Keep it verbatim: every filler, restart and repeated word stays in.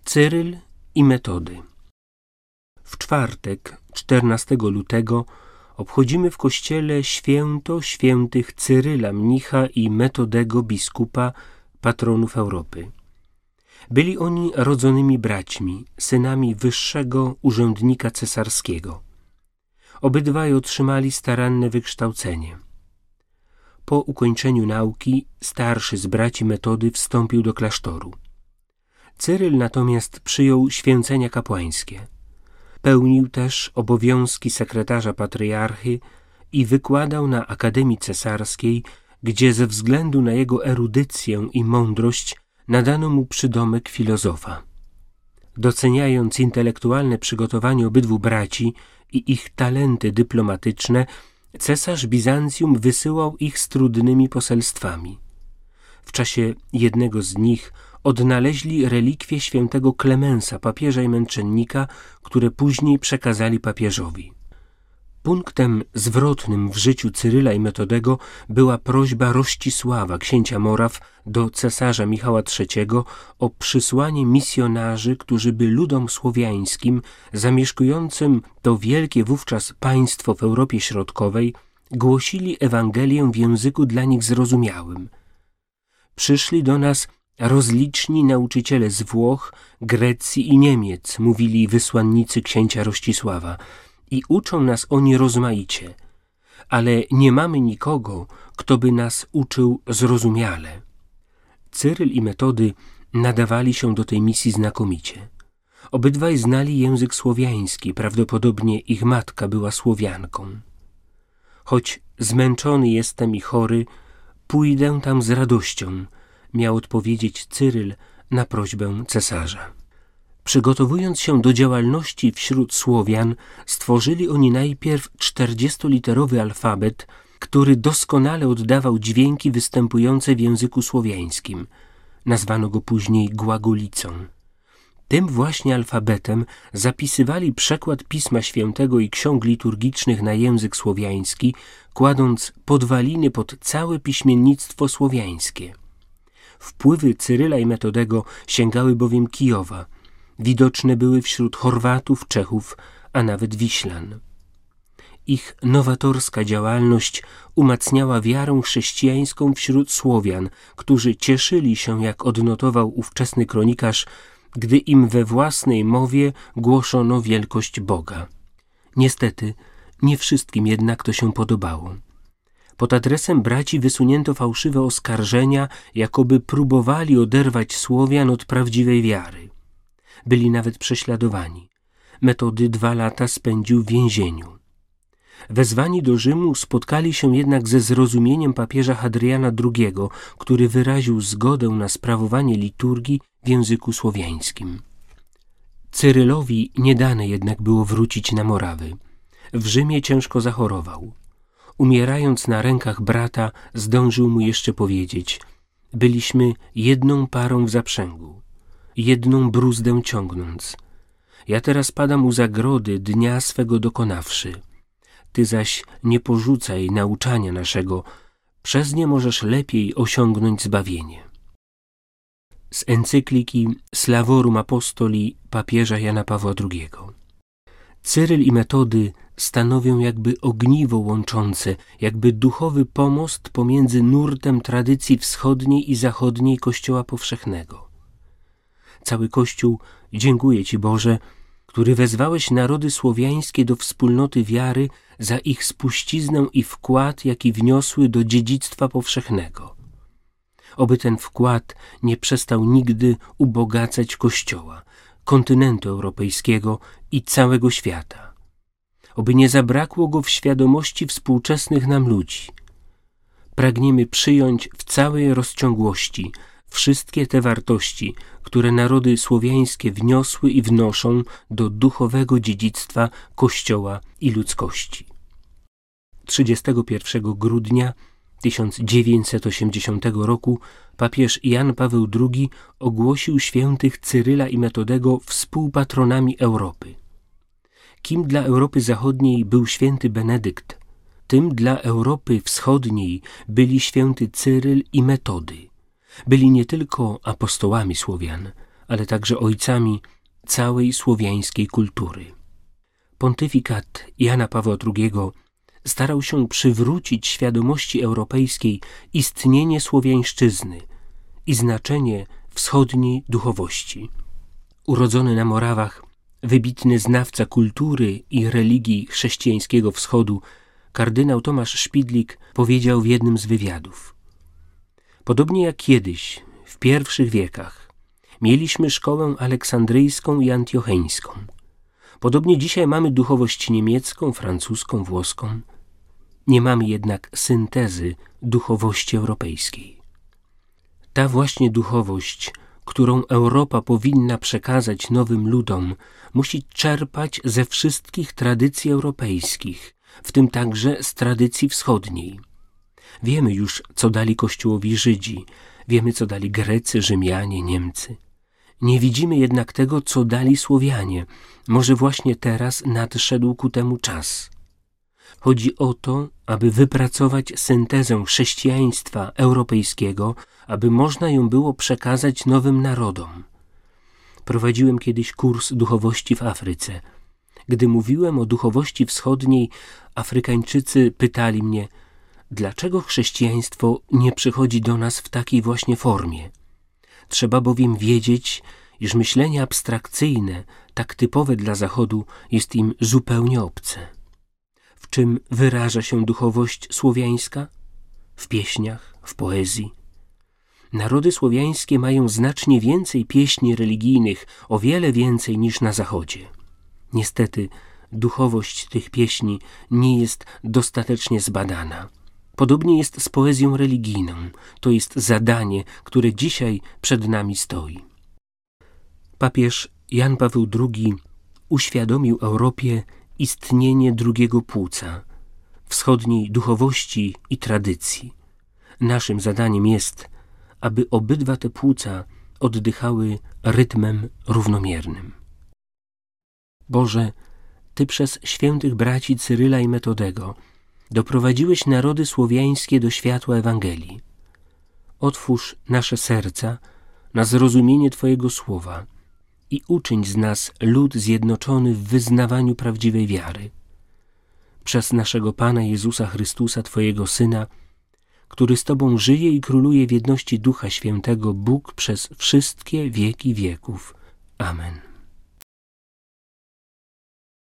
Cyryl i Metody. W czwartek, czternastego lutego, obchodzimy w kościele święto świętych Cyryla mnicha i Metodego biskupa, patronów Europy. Byli oni rodzonymi braćmi, synami wyższego urzędnika cesarskiego. Obydwaj otrzymali staranne wykształcenie. Po ukończeniu nauki starszy z braci Metody wstąpił do klasztoru. Cyryl natomiast przyjął święcenia kapłańskie. Pełnił też obowiązki sekretarza patriarchy i wykładał na Akademii Cesarskiej, gdzie ze względu na jego erudycję i mądrość nadano mu przydomek filozofa. Doceniając intelektualne przygotowanie obydwu braci i ich talenty dyplomatyczne, cesarz Bizancjum wysyłał ich z trudnymi poselstwami. W czasie jednego z nich odnaleźli relikwie świętego Klemensa, papieża i męczennika, które później przekazali papieżowi. Punktem zwrotnym w życiu Cyryla i Metodego była prośba Rościsława, księcia Moraw, do cesarza Michała trzeciego o przysłanie misjonarzy, którzy by ludom słowiańskim, zamieszkującym to wielkie wówczas państwo w Europie Środkowej, głosili Ewangelię w języku dla nich zrozumiałym. Przyszli do nas rozliczni nauczyciele z Włoch, Grecji i Niemiec, mówili wysłannicy księcia Rościsława, i uczą nas oni rozmaicie, ale nie mamy nikogo, kto by nas uczył zrozumiale. Cyryl i Metody nadawali się do tej misji znakomicie. Obydwaj znali język słowiański, prawdopodobnie ich matka była Słowianką. Choć zmęczony jestem i chory, pójdę tam z radością, miał odpowiedzieć Cyryl na prośbę cesarza. Przygotowując się do działalności wśród Słowian, stworzyli oni najpierw czterdziestoliterowy alfabet, który doskonale oddawał dźwięki występujące w języku słowiańskim. Nazwano go później głagolicą. Tym właśnie alfabetem zapisywali przekład Pisma Świętego i ksiąg liturgicznych na język słowiański, kładąc podwaliny pod całe piśmiennictwo słowiańskie. Wpływy Cyryla i Metodego sięgały bowiem Kijowa. Widoczne były wśród Chorwatów, Czechów, a nawet Wiślan. Ich nowatorska działalność umacniała wiarę chrześcijańską wśród Słowian, którzy cieszyli się, jak odnotował ówczesny kronikarz, gdy im we własnej mowie głoszono wielkość Boga. Niestety, nie wszystkim jednak to się podobało. Pod adresem braci wysunięto fałszywe oskarżenia, jakoby próbowali oderwać Słowian od prawdziwej wiary. Byli nawet prześladowani. Metody dwa lata spędził w więzieniu. Wezwani do Rzymu spotkali się jednak ze zrozumieniem papieża Hadriana drugiego, który wyraził zgodę na sprawowanie liturgii w języku słowiańskim. Cyrylowi nie dane jednak było wrócić na Morawy. W Rzymie ciężko zachorował. Umierając na rękach brata, zdążył mu jeszcze powiedzieć: byliśmy jedną parą w zaprzęgu, jedną bruzdę ciągnąc. Ja teraz padam u zagrody, dnia swego dokonawszy. Ty zaś nie porzucaj nauczania naszego, przez nie możesz lepiej osiągnąć zbawienie. Z encykliki Slavorum Apostoli papieża Jana Pawła drugiego. Cyryl i Metody stanowią jakby ogniwo łączące, jakby duchowy pomost pomiędzy nurtem tradycji wschodniej i zachodniej Kościoła powszechnego. Cały Kościół dziękuję Ci, Boże, który wezwałeś narody słowiańskie do wspólnoty wiary za ich spuściznę i wkład, jaki wniosły do dziedzictwa powszechnego. Oby ten wkład nie przestał nigdy ubogacać Kościoła, kontynentu europejskiego i całego świata. Oby nie zabrakło go w świadomości współczesnych nam ludzi. Pragniemy przyjąć w całej rozciągłości wszystkie te wartości, które narody słowiańskie wniosły i wnoszą do duchowego dziedzictwa Kościoła i ludzkości. trzydziestego pierwszego grudnia tysiąc dziewięćset osiemdziesiątego roku papież Jan Paweł drugi ogłosił świętych Cyryla i Metodego współpatronami Europy. Kim dla Europy Zachodniej był święty Benedykt, tym dla Europy Wschodniej byli święty Cyryl i Metody. Byli nie tylko apostołami Słowian, ale także ojcami całej słowiańskiej kultury. Pontyfikat Jana Pawła drugiego starał się przywrócić świadomości europejskiej istnienie słowiańszczyzny i znaczenie wschodniej duchowości. Urodzony na Morawach, wybitny znawca kultury i religii chrześcijańskiego wschodu, kardynał Tomasz Szpidlik powiedział w jednym z wywiadów: podobnie jak kiedyś, w pierwszych wiekach, mieliśmy szkołę aleksandryjską i antiocheńską. Podobnie dzisiaj mamy duchowość niemiecką, francuską, włoską. Nie mamy jednak syntezy duchowości europejskiej. Ta właśnie duchowość, którą Europa powinna przekazać nowym ludom, musi czerpać ze wszystkich tradycji europejskich, w tym także z tradycji wschodniej. Wiemy już, co dali Kościołowi Żydzi, wiemy, co dali Grecy, Rzymianie, Niemcy. Nie widzimy jednak tego, co dali Słowianie. Może właśnie teraz nadszedł ku temu czas. Chodzi o to, aby wypracować syntezę chrześcijaństwa europejskiego, aby można ją było przekazać nowym narodom. Prowadziłem kiedyś kurs duchowości w Afryce. Gdy mówiłem o duchowości wschodniej, Afrykańczycy pytali mnie, dlaczego chrześcijaństwo nie przychodzi do nas w takiej właśnie formie. Trzeba bowiem wiedzieć, iż myślenie abstrakcyjne, tak typowe dla Zachodu, jest im zupełnie obce. W czym wyraża się duchowość słowiańska? W pieśniach, w poezji. Narody słowiańskie mają znacznie więcej pieśni religijnych, o wiele więcej niż na Zachodzie. Niestety, duchowość tych pieśni nie jest dostatecznie zbadana. Podobnie jest z poezją religijną. To jest zadanie, które dzisiaj przed nami stoi. Papież Jan Paweł drugi uświadomił Europie istnienie drugiego płuca, wschodniej duchowości i tradycji. Naszym zadaniem jest, aby obydwa te płuca oddychały rytmem równomiernym. Boże, Ty przez świętych braci Cyryla i Metodego doprowadziłeś narody słowiańskie do światła Ewangelii. Otwórz nasze serca na zrozumienie Twojego słowa i uczyń z nas lud zjednoczony w wyznawaniu prawdziwej wiary. Przez naszego Pana Jezusa Chrystusa, Twojego Syna, który z Tobą żyje i króluje w jedności Ducha Świętego, Bóg przez wszystkie wieki wieków. Amen.